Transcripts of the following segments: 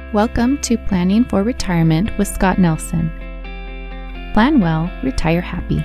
Welcome to Planning for Retirement with Scott Nelson. Plan well, retire happy.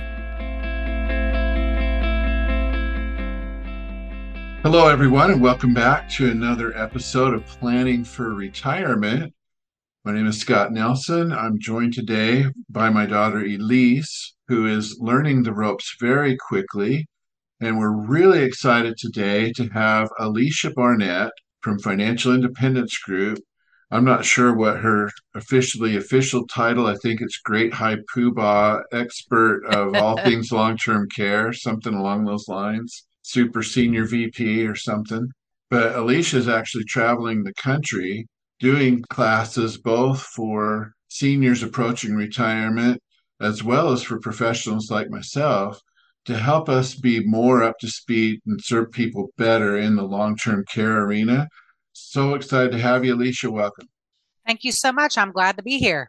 Hello, everyone, and welcome back to another episode of Planning for Retirement. My name is Scott Nelson. I'm joined today by my daughter Elise, who is learning the ropes very quickly. And we're really excited today to have Alicia Barnett from Financial Independence Group. I'm not sure what her official title. I think it's Great High Poobah Expert of all things long-term care, something along those lines. Super Senior VP or something. But Alicia is actually traveling the country doing classes both for seniors approaching retirement as well as for professionals like myself to help us be more up to speed and serve people better in the long-term care arena. So excited to have you, Alicia. Welcome. Thank you so much. I'm glad to be here.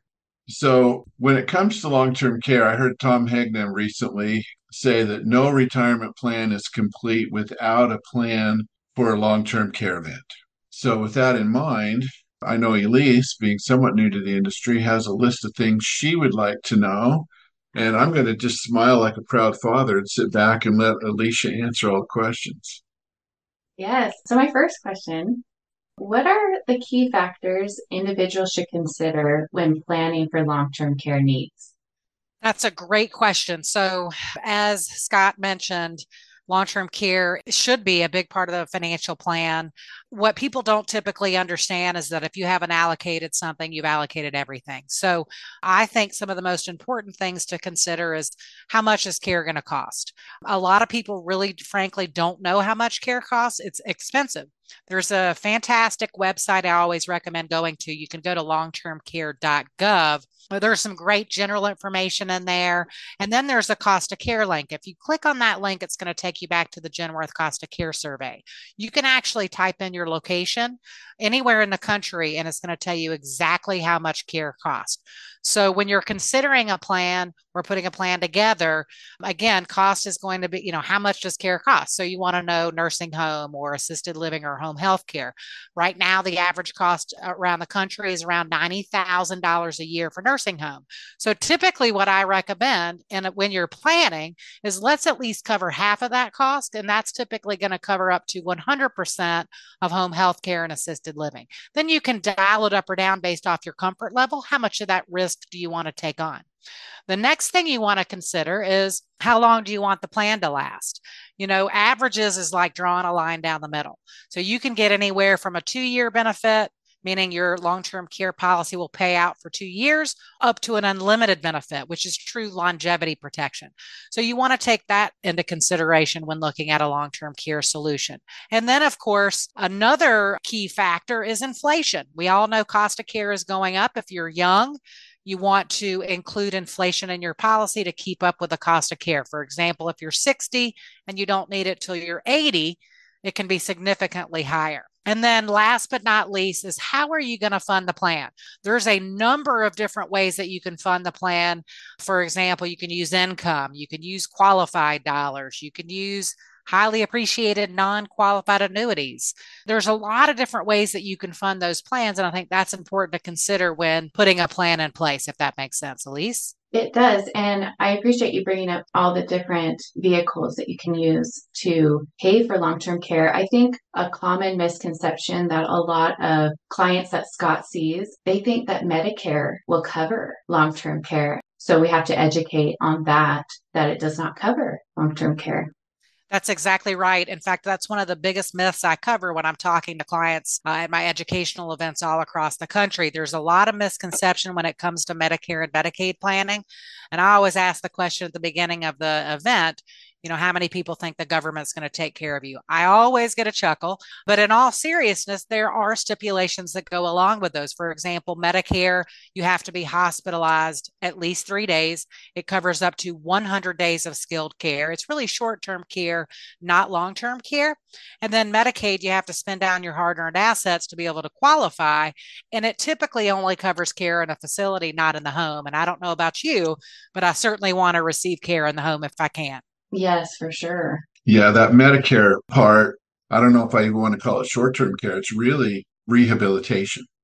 So when it comes to long-term care, I heard Tom Hegnam recently say that no retirement plan is complete without a plan for a long-term care event. So with that in mind, I know Elise, being somewhat new to the industry, has a list of things she would like to know. And I'm going to just smile like a proud father and sit back and let Alicia answer all the questions. Yes. So my first question, what are the key factors individuals should consider when planning for long-term care needs? That's a great question. So, as Scott mentioned, long-term care should be a big part of the financial plan. What people don't typically understand is that if you haven't allocated something, you've allocated everything. So I think some of the most important things to consider is how much is care going to cost? A lot of people really, frankly, don't know how much care costs. It's expensive. There's a fantastic website I always recommend going to. You can go to longtermcare.gov. There's some great general information in there. And then there's a cost of care link. If you click on that link, it's going to take you back to the Genworth Cost of Care Survey. You can actually type in your location anywhere in the country, and it's going to tell you exactly how much care costs. So when you're considering a plan or putting a plan together, again, cost is going to be, how much does care cost? So you want to know nursing home or assisted living or home health care. Right now, the average cost around the country is around $90,000 a year for nursing home. So typically what I recommend, and when you're planning, is let's at least cover half of that cost. And that's typically going to cover up to 100% of home health care and assisted living. Then you can dial it up or down based off your comfort level. How much of that risk do you want to take on? The next thing you want to consider is how long do you want the plan to last? Averages is like drawing a line down the middle. So you can get anywhere from a 2-year benefit, meaning your long-term care policy will pay out for 2 years, up to an unlimited benefit, which is true longevity protection. So you want to take that into consideration when looking at a long-term care solution. And then, of course, another key factor is inflation. We all know cost of care is going up. If you're young, you want to include inflation in your policy to keep up with the cost of care. For example, if you're 60 and you don't need it till you're 80, it can be significantly higher. And then last but not least is how are you going to fund the plan? There's a number of different ways that you can fund the plan. For example, you can use income, you can use qualified dollars, you can use highly appreciated non-qualified annuities. There's a lot of different ways that you can fund those plans. And I think that's important to consider when putting a plan in place, if that makes sense. Elise? It does. And I appreciate you bringing up all the different vehicles that you can use to pay for long-term care. I think a common misconception that a lot of clients that Scott sees, they think that Medicare will cover long-term care. So we have to educate on that it does not cover long-term care. That's exactly right. In fact, that's one of the biggest myths I cover when I'm talking to clients at my educational events all across the country. There's a lot of misconception when it comes to Medicare and Medicaid planning. And I always ask the question at the beginning of the event, how many people think the government's going to take care of you? I always get a chuckle, but in all seriousness, there are stipulations that go along with those. For example, Medicare, you have to be hospitalized at least 3 days. It covers up to 100 days of skilled care. It's really short-term care, not long-term care. And then Medicaid, you have to spend down your hard-earned assets to be able to qualify. And it typically only covers care in a facility, not in the home. And I don't know about you, but I certainly want to receive care in the home if I can. Yes, for sure. Yeah, that Medicare part, I don't know if I even want to call it short-term care. It's really rehabilitation.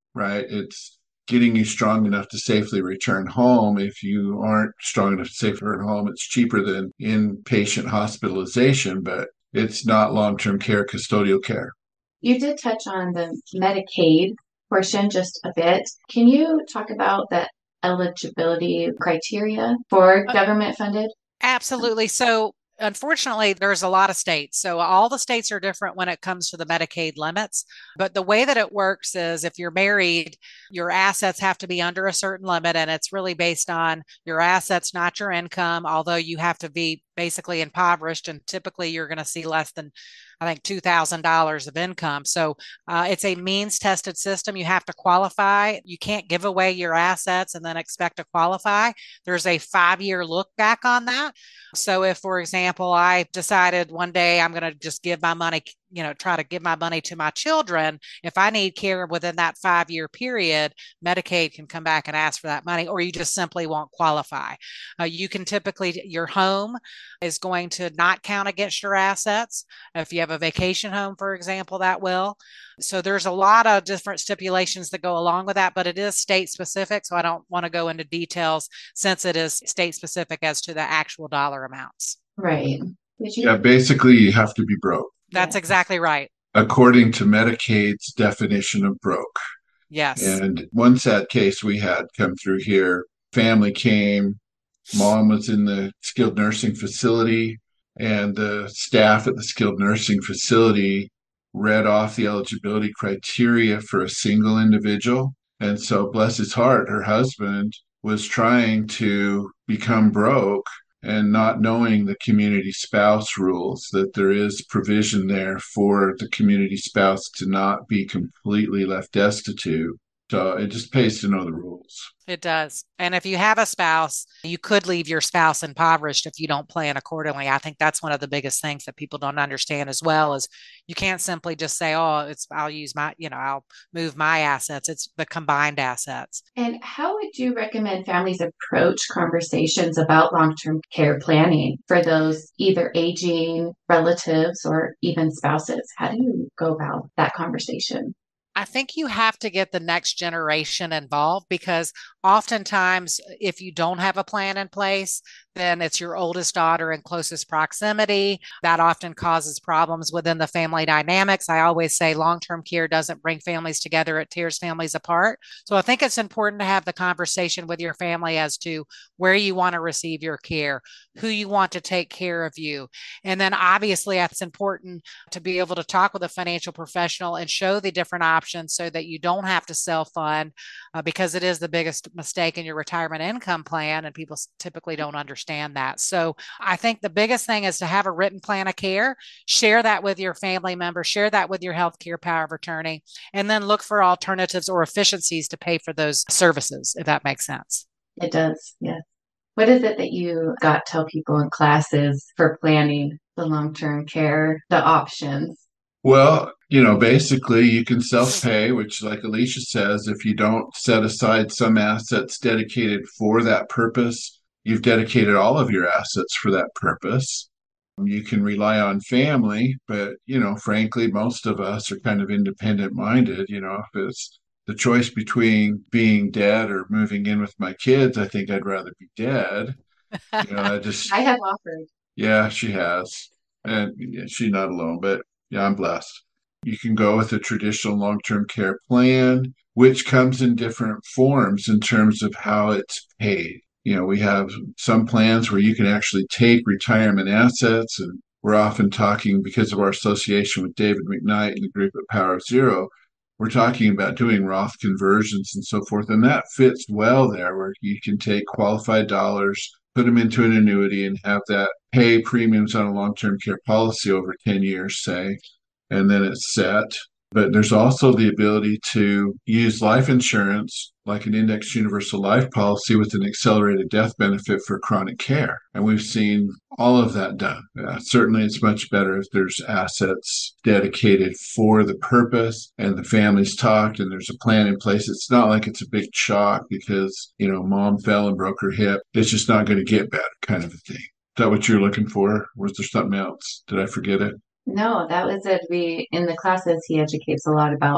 right? It's getting you strong enough to safely return home. If you aren't strong enough to safely return home, it's cheaper than inpatient hospitalization, but it's not long-term care, custodial care. You did touch on the Medicaid portion just a bit. Can you talk about the eligibility criteria for government funded? Absolutely. So, unfortunately, there's a lot of states. So, all the states are different when it comes to the Medicaid limits. But the way that it works is if you're married, your assets have to be under a certain limit, and it's really based on your assets, not your income, although you have to be basically impoverished. And typically, you're going to see less than, I think, $2,000 of income. So it's a means tested system. You have to qualify. You can't give away your assets and then expect to qualify. There's a 5 year look back on that. So if, for example, I decided one day I'm going to just give my money, try to give my money to my children, if I need care within that 5 year period, Medicaid can come back and ask for that money, or you just simply won't qualify. You can typically, your home is going to not count against your assets. If you have a vacation home, for example, that will. So there's a lot of different stipulations that go along with that, but it is state specific. So I don't want to go into details since it is state specific as to the actual dollar amounts. Right. Yeah, basically, you have to be broke. That's exactly right. According to Medicaid's definition of broke. Yes. And one sad case we had come through here, family came, mom was in the skilled nursing facility, and the staff at the skilled nursing facility read off the eligibility criteria for a single individual. And so, bless his heart, her husband was trying to become broke and not knowing the community spouse rules, that there is provision there for the community spouse to not be completely left destitute. So it just pays to know the rules. It does. And if you have a spouse, you could leave your spouse impoverished if you don't plan accordingly. I think that's one of the biggest things that people don't understand as well is you can't simply just say, oh, I'll use my, I'll move my assets. It's the combined assets. And how would you recommend families approach conversations about long-term care planning for those either aging relatives or even spouses? How do you go about that conversation? I think you have to get the next generation involved because oftentimes, if you don't have a plan in place, then it's your oldest daughter in closest proximity. That often causes problems within the family dynamics. I always say long term care doesn't bring families together, it tears families apart. So I think it's important to have the conversation with your family as to where you want to receive your care, who you want to take care of you. And then obviously, it's important to be able to talk with a financial professional and show the different options so that you don't have to self fund because it is the biggest mistake in your retirement income plan. And people typically don't understand that. So I think the biggest thing is to have a written plan of care, share that with your family members, share that with your healthcare power of attorney, and then look for alternatives or efficiencies to pay for those services, if that makes sense. It does, yes. What is it that you got tell people in classes for planning the long-term care, the options? Well, basically you can self-pay, which like Alicia says, if you don't set aside some assets dedicated for that purpose, you've dedicated all of your assets for that purpose. You can rely on family, but, frankly, most of us are kind of independent minded. If it's the choice between being dead or moving in with my kids, I think I'd rather be dead. I have offered. Yeah, she has. And she's not alone, but yeah, I'm blessed. You can go with a traditional long-term care plan, which comes in different forms in terms of how it's paid. We have some plans where you can actually take retirement assets, and we're often talking because of our association with David McKnight and the group at Power of Zero, we're talking about doing Roth conversions and so forth. And that fits well there where you can take qualified dollars, put them into an annuity and have that pay premiums on a long-term care policy over 10 years, say, and then it's set. But there's also the ability to use life insurance like an indexed universal life policy with an accelerated death benefit for chronic care. And we've seen all of that done. Certainly, it's much better if there's assets dedicated for the purpose and the family's talked and there's a plan in place. It's not like it's a big shock because, mom fell and broke her hip. It's just not going to get better kind of a thing. Is that what you're looking for? Was there something else? Did I forget it? No, that was it. In the classes, he educates a lot about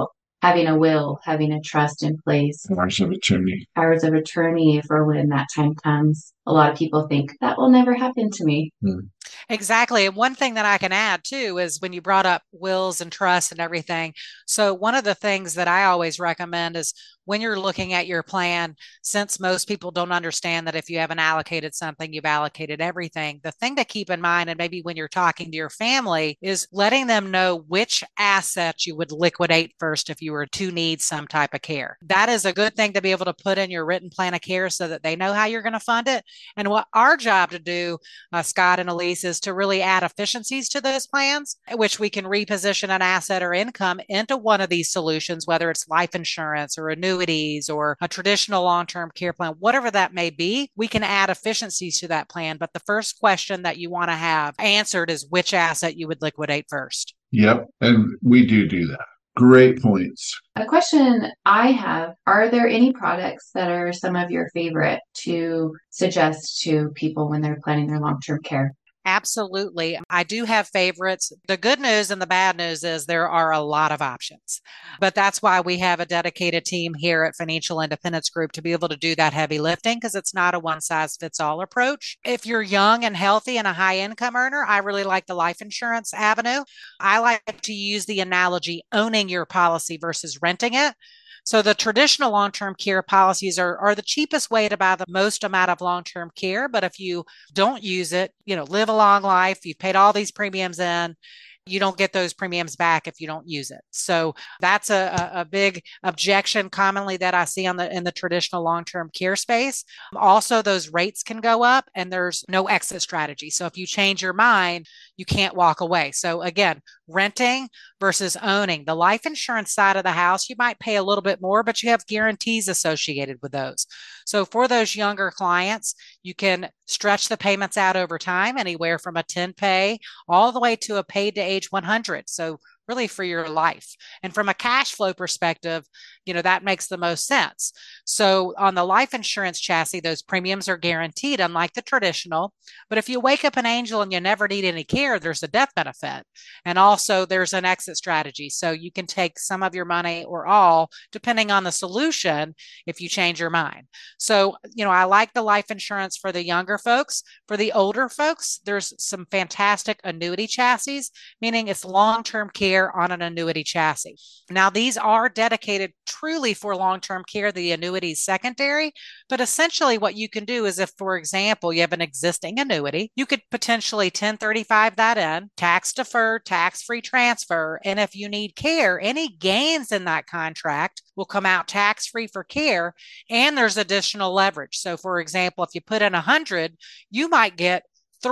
having a will, having a trust in place, Powers of attorney. powers of attorney for when that time comes. A lot of people think that will never happen to me. Exactly. And one thing that I can add too is when you brought up wills and trusts and everything. So, one of the things that I always recommend is when you're looking at your plan, since most people don't understand that if you haven't allocated something, you've allocated everything, the thing to keep in mind, and maybe when you're talking to your family, is letting them know which assets you would liquidate first if you were to need some type of care. That is a good thing to be able to put in your written plan of care so that they know how you're going to fund it. And what our job to do, Scott and Elise, is to really add efficiencies to those plans, which we can reposition an asset or income into one of these solutions, whether it's life insurance or annuities or a traditional long-term care plan, whatever that may be, we can add efficiencies to that plan. But the first question that you want to have answered is which asset you would liquidate first. Yep. And we do that. Great points. A question I have, are there any products that are some of your favorite to suggest to people when they're planning their long-term care? Absolutely. I do have favorites. The good news and the bad news is there are a lot of options. But that's why we have a dedicated team here at Financial Independence Group to be able to do that heavy lifting because it's not a one size fits all approach. If you're young and healthy and a high income earner, I really like the life insurance avenue. I like to use the analogy owning your policy versus renting it. So the traditional long-term care policies are the cheapest way to buy the most amount of long-term care. But if you don't use it, live a long life, you've paid all these premiums in, you don't get those premiums back if you don't use it. So that's a big objection commonly that I see in the traditional long-term care space. Also, those rates can go up and there's no exit strategy. So if you change your mind, you can't walk away. So again, renting versus owning. The life insurance side of the house, you might pay a little bit more, but you have guarantees associated with those. So for those younger clients, you can stretch the payments out over time, anywhere from a 10 pay all the way to a paid to age 100. So really for your life. And from a cash flow perspective, that makes the most sense. So on the life insurance chassis, those premiums are guaranteed, unlike the traditional. But if you wake up an angel and you never need any care, there's a death benefit. And also there's an exit strategy. So you can take some of your money or all, depending on the solution, if you change your mind. So, I like the life insurance for the younger folks. For the older folks, there's some fantastic annuity chassis, meaning it's long-term care on an annuity chassis. Now, these are dedicated truly for long-term care. The annuity is secondary, but essentially what you can do is if, for example, you have an existing annuity, you could potentially 1035 that in, tax deferred, tax-free transfer. And if you need care, any gains in that contract will come out tax-free for care. And there's additional leverage. So for example, if you put in 100, you might get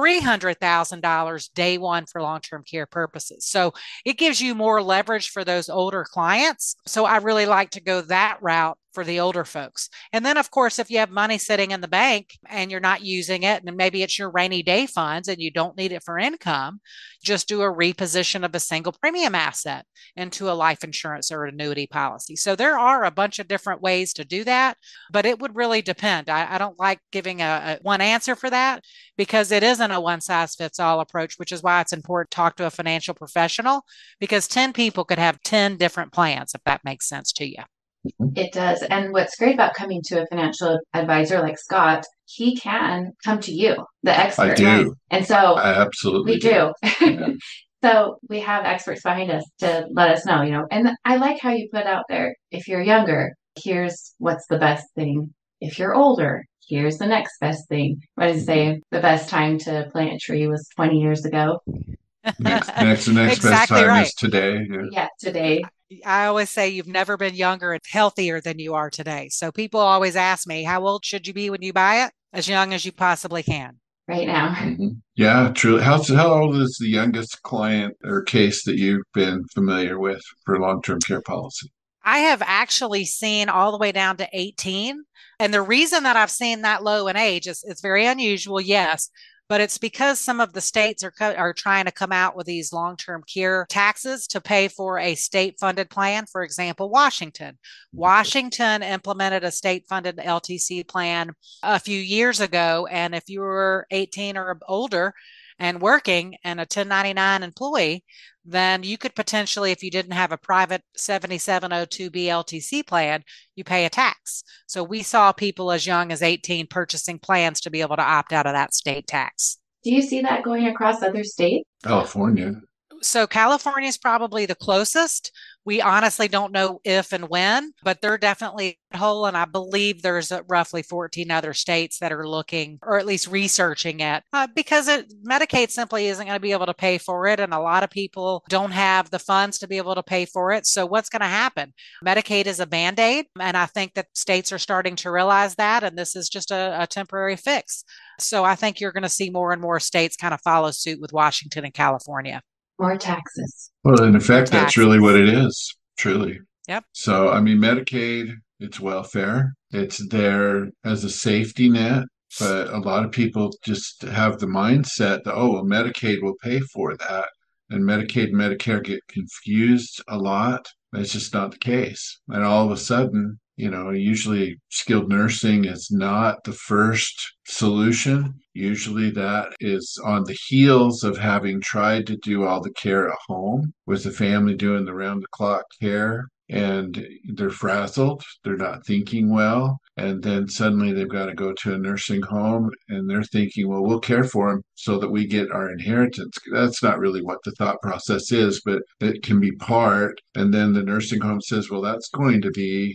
$300,000 day one for long-term care purposes. So it gives you more leverage for those older clients. So I really like to go that route for the older folks. And then, of course, if you have money sitting in the bank and you're not using it, and maybe it's your rainy day funds and you don't need it for income, just do a reposition of a single premium asset into a life insurance or annuity policy. So there are a bunch of different ways to do that, but it would really depend. I don't like giving a one answer for that because it isn't a one size fits all approach, which is why it's important to talk to a financial professional because 10 people could have 10 different plans, if that makes sense to you. It does. And what's great about coming to a financial advisor like Scott, he can come to you, the expert. I do. And so I absolutely we do. Yeah. So we have experts behind us to let us know, and I like how you put out there, if you're younger, here's what's the best thing. If you're older, here's the next best thing. What does it say? The best time to plant a tree was 20 years ago. Next exactly best time right. is today. Yeah, today. I always say you've never been younger and healthier than you are today. So people always ask me, how old should you be when you buy it? As young as you possibly can. Right now. Mm-hmm. Yeah, truly. How old is the youngest client or case that you've been familiar with for long-term care policy? I have actually seen all the way down to 18. And the reason that I've seen that low in age is it's very unusual, yes. But it's because some of the states are trying to come out with these long-term care taxes to pay for a state-funded plan. For example, Washington. Washington implemented a state-funded LTC plan a few years ago. And if you were 18 or older and working and a 1099 employee, then you could potentially, if you didn't have a private 7702B LTC plan, you pay a tax. So we saw people as young as 18 purchasing plans to be able to opt out of that state tax. Do you see that going across other states? California. So California is probably the closest. We honestly don't know if and when, but they're definitely a whole. And I believe there's roughly 14 other states that are looking or at least researching it because Medicaid simply isn't going to be able to pay for it. And a lot of people don't have the funds to be able to pay for it. So what's going to happen? Medicaid is a Band-Aid. And I think that states are starting to realize that. And this is just a temporary fix. So I think you're going to see more and more states kind of follow suit with Washington and California. More taxes. Well, in effect, that's really what it is, truly. Yep. So, I mean, Medicaid, it's welfare. It's there as a safety net, but a lot of people just have the mindset that, oh, well, Medicaid will pay for that. And Medicaid and Medicare get confused a lot. It's just not the case. And all of a sudden, usually skilled nursing is not the first solution. Usually that is on the heels of having tried to do all the care at home with the family doing the round the clock care. And they're frazzled, they're not thinking well. And then suddenly they've got to go to a nursing home and they're thinking, well, we'll care for them so that we get our inheritance. That's not really what the thought process is, but it can be part. And then the nursing home says, well, that's going to be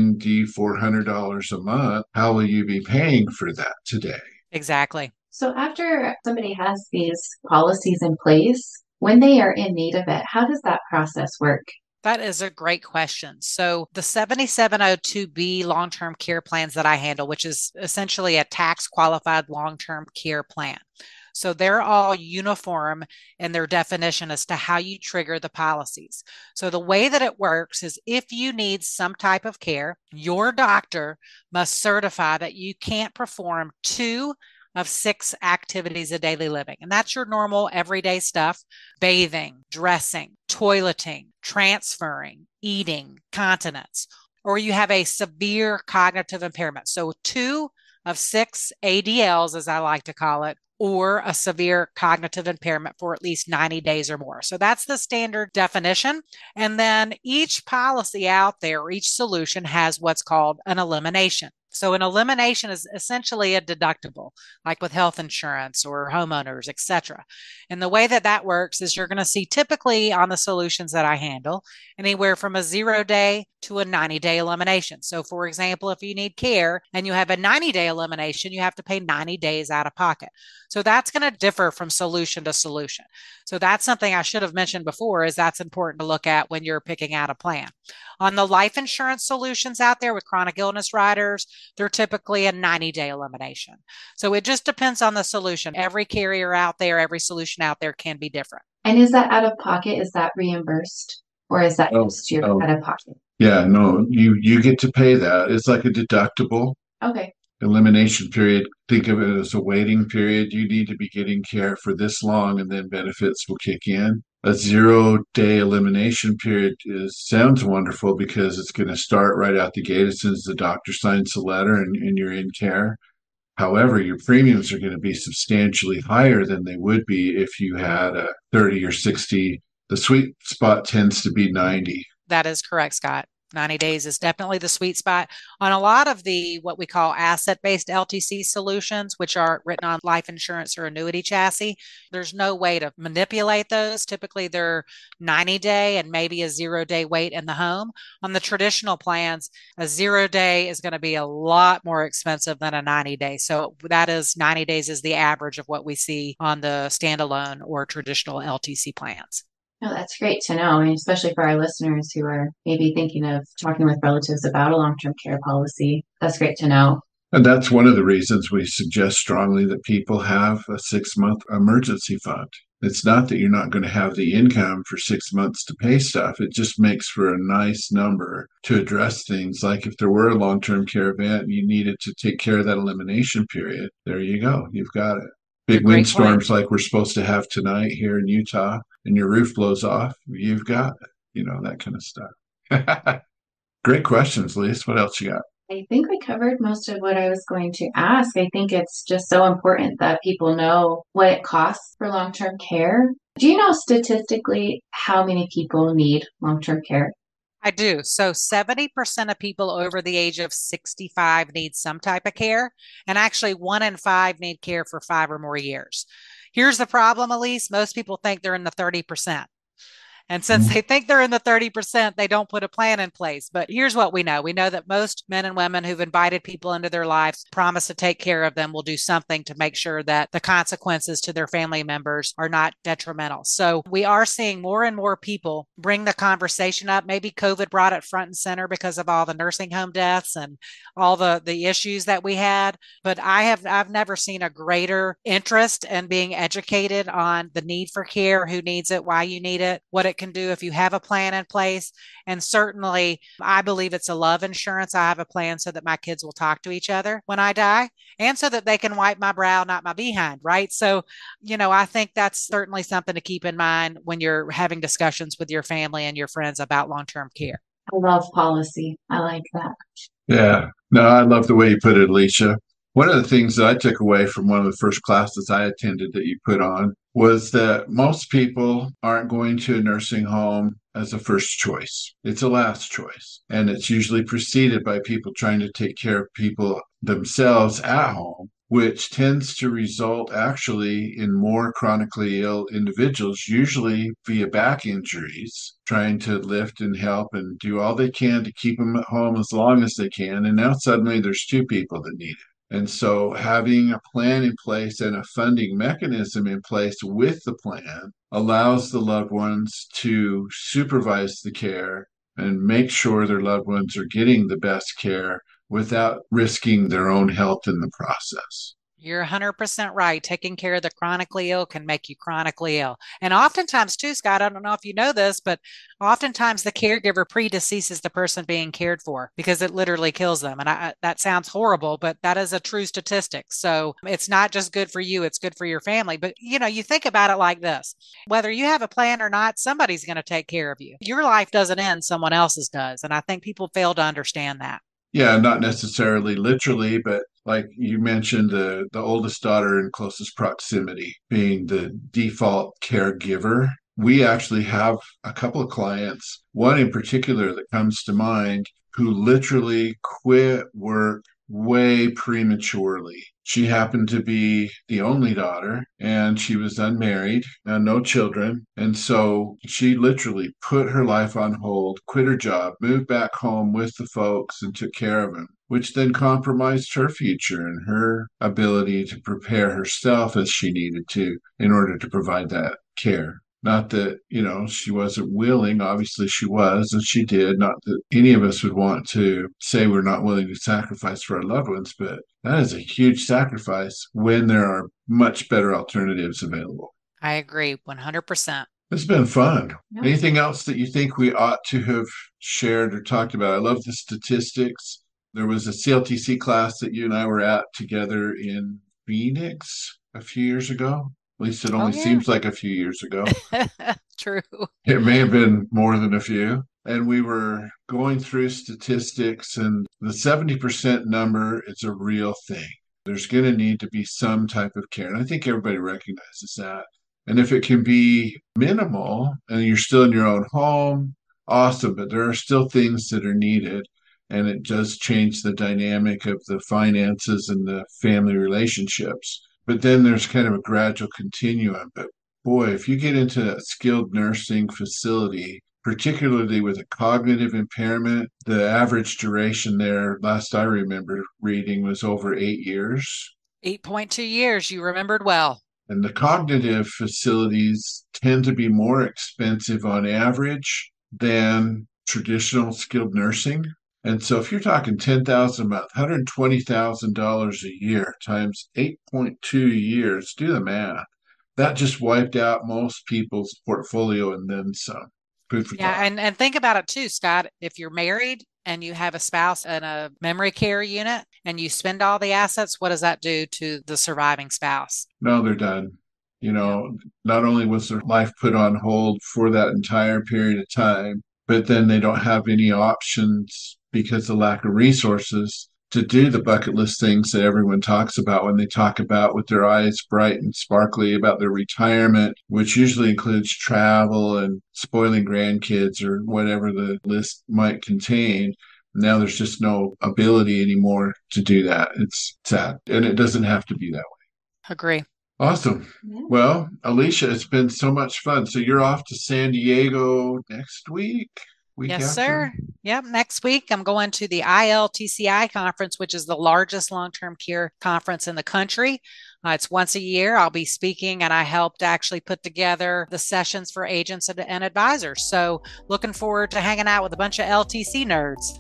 $9,400 a month. How will you be paying for that today? Exactly. So after somebody has these policies in place, when they are in need of it, how does that process work? That is a great question. So the 7702B long-term care plans that I handle, which is essentially a tax qualified long-term care plan. So they're all uniform in their definition as to how you trigger the policies. So the way that it works is if you need some type of care, your doctor must certify that you can't perform 2 of 6 activities of daily living. And that's your normal everyday stuff: bathing, dressing, toileting, transferring, eating, continence, or you have a severe cognitive impairment. So 2 of 6 ADLs, as I like to call it, or a severe cognitive impairment for at least 90 days or more. So that's the standard definition. And then each policy out there, each solution has what's called an elimination. So an elimination is essentially a deductible, like with health insurance or homeowners, et cetera. And the way that that works is you're going to see typically on the solutions that I handle anywhere from a 0-day to a 90-day elimination. So for example, if you need care and you have a 90-day elimination, you have to pay 90 days out of pocket. So that's going to differ from solution to solution. So that's something I should have mentioned before, is that's important to look at when you're picking out a plan. On the life insurance solutions out there with chronic illness riders, they're typically a 90-day elimination. So it just depends on the solution. Every carrier out there, every solution out there can be different. And is that out of pocket? Is that reimbursed? Or is that just your out of pocket? Yeah, no, you get to pay that. It's like a deductible. Okay. Elimination period, think of it as a waiting period. You need to be getting care for this long and then benefits will kick in. A 0-day elimination period sounds wonderful because it's going to start right out the gate as soon as the doctor signs the letter and you're in care. However, your premiums are going to be substantially higher than they would be if you had a 30 or 60. The sweet spot tends to be 90. That is correct, Scott. 90 days is definitely the sweet spot. On a lot of the what we call asset-based LTC solutions, which are written on life insurance or annuity chassis, there's no way to manipulate those. Typically, they're 90-day and maybe a 0-day wait in the home. On the traditional plans, a 0-day is going to be a lot more expensive than a 90-day. So that is 90 days is the average of what we see on the standalone or traditional LTC plans. No, that's great to know, and especially for our listeners who are maybe thinking of talking with relatives about a long-term care policy. That's great to know. And that's one of the reasons we suggest strongly that people have a 6-month emergency fund. It's not that you're not going to have the income for 6 months to pay stuff. It just makes for a nice number to address things like if there were a long-term care event and you needed to take care of that elimination period, there you go. You've got it. Big windstorms like we're supposed to have tonight here in Utah, and your roof blows off, you've got it, that kind of stuff. Great questions, Lise. What else you got? I think we covered most of what I was going to ask. I think it's just so important that people know what it costs for long-term care. Do you know statistically how many people need long-term care? I do. So 70% of people over the age of 65 need some type of care. And actually, 1 in 5 need care for 5 or more years. Here's the problem, Elise. Most people think they're in the 30%. And since they think they're in the 30%, they don't put a plan in place. But here's what we know. We know that most men and women who've invited people into their lives promise to take care of them will do something to make sure that the consequences to their family members are not detrimental. So we are seeing more and more people bring the conversation up. Maybe COVID brought it front and center because of all the nursing home deaths and all the issues that we had. But I've never seen a greater interest in being educated on the need for care, who needs it, why you need it, what it can do if you have a plan in place. And certainly, I believe it's a love insurance. I have a plan so that my kids will talk to each other when I die and so that they can wipe my brow, not my behind, right? So, I think that's certainly something to keep in mind when you're having discussions with your family and your friends about long term care. I love policy. I like that. Yeah. No, I love the way you put it, Alicia. One of the things that I took away from one of the first classes I attended that you put on was that most people aren't going to a nursing home as a first choice. It's a last choice. And it's usually preceded by people trying to take care of people themselves at home, which tends to result actually in more chronically ill individuals, usually via back injuries, trying to lift and help and do all they can to keep them at home as long as they can. And now suddenly there's two people that need it. And so having a plan in place and a funding mechanism in place with the plan allows the loved ones to supervise the care and make sure their loved ones are getting the best care without risking their own health in the process. You're 100% right. Taking care of the chronically ill can make you chronically ill. And oftentimes, too, Scott, I don't know if you know this, but oftentimes the caregiver predeceases the person being cared for because it literally kills them. And that sounds horrible, but that is a true statistic. So it's not just good for you, it's good for your family. But, you think about it like this: whether you have a plan or not, somebody's going to take care of you. Your life doesn't end, someone else's does. And I think people fail to understand that. Yeah, not necessarily literally, but like you mentioned, the oldest daughter in closest proximity being the default caregiver. We actually have a couple of clients, one in particular that comes to mind, who literally quit work way prematurely. She happened to be the only daughter and she was unmarried and no children. And so she literally put her life on hold, quit her job, moved back home with the folks and took care of them, which then compromised her future and her ability to prepare herself as she needed to in order to provide that care. Not that, she wasn't willing. Obviously, she was, and she did. Not that any of us would want to say we're not willing to sacrifice for our loved ones, but that is a huge sacrifice when there are much better alternatives available. I agree 100%. It's been fun. Yeah. Anything else that you think we ought to have shared or talked about? I love the statistics. There was a CLTC class that you and I were at together in Phoenix a few years ago. At least it Oh, only yeah. seems like a few years ago. True. It may have been more than a few. And we were going through statistics, and the 70% number is a real thing. There's going to need to be some type of care. And I think everybody recognizes that. And if it can be minimal and you're still in your own home, awesome. But there are still things that are needed. And it does change the dynamic of the finances and the family relationships. But then there's kind of a gradual continuum. But boy, if you get into a skilled nursing facility, particularly with a cognitive impairment, the average duration there, last I remember reading, was over 8 years. 8.2 years. You remembered well. And the cognitive facilities tend to be more expensive on average than traditional skilled nursing. And so if you're talking 10,000 a month, $120,000 a year times 8.2 years, do the math. That just wiped out most people's portfolio and then some. Food for Yeah, thought. and think about it too, Scott. If you're married and you have a spouse in a memory care unit and you spend all the assets, what does that do to the surviving spouse? No, they're done. Yeah. Not only was their life put on hold for that entire period of time, but then they don't have any options because of lack of resources to do the bucket list things that everyone talks about when they talk about with their eyes bright and sparkly about their retirement, which usually includes travel and spoiling grandkids or whatever the list might contain. Now there's just no ability anymore to do that. It's sad. And it doesn't have to be that way. Agree. Awesome. Yeah. Well, Alicia, it's been so much fun. So you're off to San Diego next week? Yes, after? sir. Yep. Next week, I'm going to the ILTCI conference, which is the largest long-term care conference in the country. It's once a year. I'll be speaking, and I helped actually put together the sessions for agents and advisors. So looking forward to hanging out with a bunch of LTC nerds,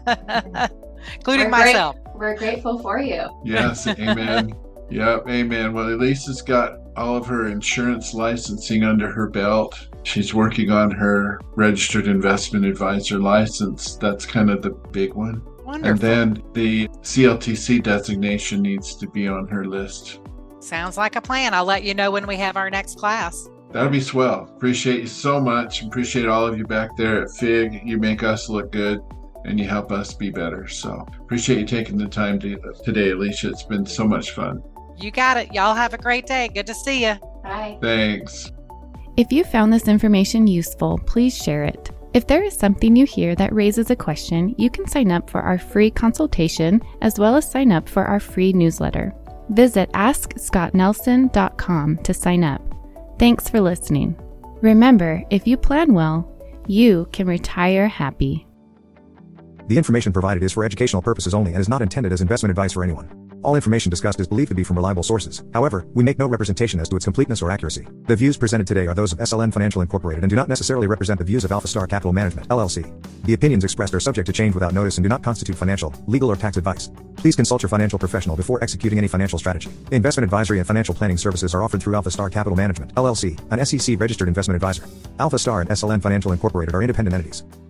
including myself. We're grateful for you. Yes. Amen. Yep. Amen. Well, Elisa's got all of her insurance licensing under her belt. She's working on her registered investment advisor license. That's kind of the big one. Wonderful. And then the CLTC designation needs to be on her list. Sounds like a plan. I'll let you know when we have our next class. That'll be swell. Appreciate you so much. Appreciate all of you back there at FIG. You make us look good and you help us be better. So appreciate you taking the time today, Alicia. It's been so much fun. You got it. Y'all have a great day. Good to see you. Bye. Thanks. If you found this information useful, please share it. If there is something you hear that raises a question, you can sign up for our free consultation as well as sign up for our free newsletter. Visit AskScottNelson.com to sign up. Thanks for listening. Remember, if you plan well, you can retire happy. The information provided is for educational purposes only and is not intended as investment advice for anyone. All information discussed is believed to be from reliable sources. However, we make no representation as to its completeness or accuracy. The views presented today are those of SLN Financial Incorporated and do not necessarily represent the views of AlphaStar Capital Management, LLC. The opinions expressed are subject to change without notice and do not constitute financial, legal, or tax advice. Please consult your financial professional before executing any financial strategy. Investment advisory and financial planning services are offered through AlphaStar Capital Management, LLC, an SEC-registered investment advisor. AlphaStar and SLN Financial Incorporated are independent entities.